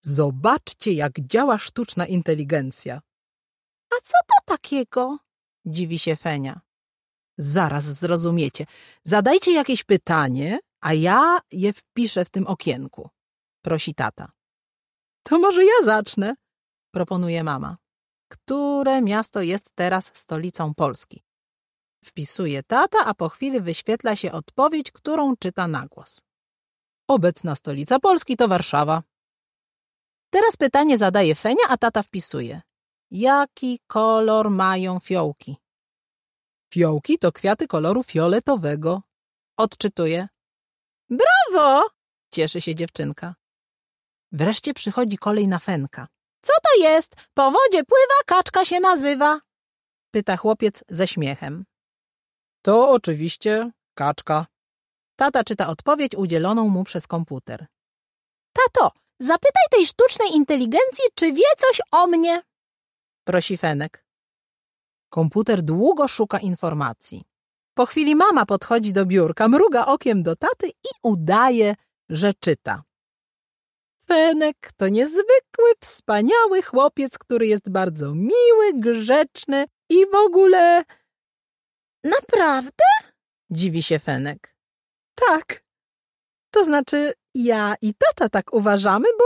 Zobaczcie, jak działa sztuczna inteligencja. A co to takiego? Dziwi się Fenia. Zaraz zrozumiecie. Zadajcie jakieś pytanie, a ja je wpiszę w tym okienku, prosi tata. To może ja zacznę, proponuje mama. Które miasto jest teraz stolicą Polski? Wpisuje tata, a po chwili wyświetla się odpowiedź, którą czyta na głos. Obecna stolica Polski to Warszawa. Teraz pytanie zadaje Fenia, a tata wpisuje. Jaki kolor mają fiołki? Fiołki to kwiaty koloru fioletowego. Odczytuje. Brawo! Cieszy się dziewczynka. Wreszcie przychodzi kolej na Fenka. Co to jest? Po wodzie pływa, kaczka się nazywa. Pyta chłopiec ze śmiechem. To oczywiście kaczka. Tata czyta odpowiedź udzieloną mu przez komputer. Tato, zapytaj tej sztucznej inteligencji, czy wie coś o mnie. Prosi Fenek. Komputer długo szuka informacji. Po chwili mama podchodzi do biurka, mruga okiem do taty i udaje, że czyta. Fenek to niezwykły, wspaniały chłopiec, który jest bardzo miły, grzeczny i w ogóle... Naprawdę? Dziwi się Fenek. Tak. To znaczy ja i tata tak uważamy, bo...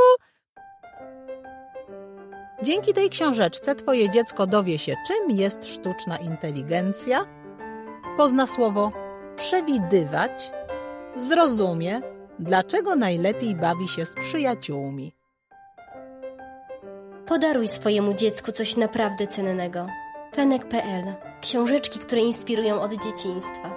Dzięki tej książeczce twoje dziecko dowie się, czym jest sztuczna inteligencja, pozna słowo przewidywać, zrozumie, dlaczego najlepiej bawi się z przyjaciółmi. Podaruj swojemu dziecku coś naprawdę cennego. Fenek.pl. Książeczki, które inspirują od dzieciństwa.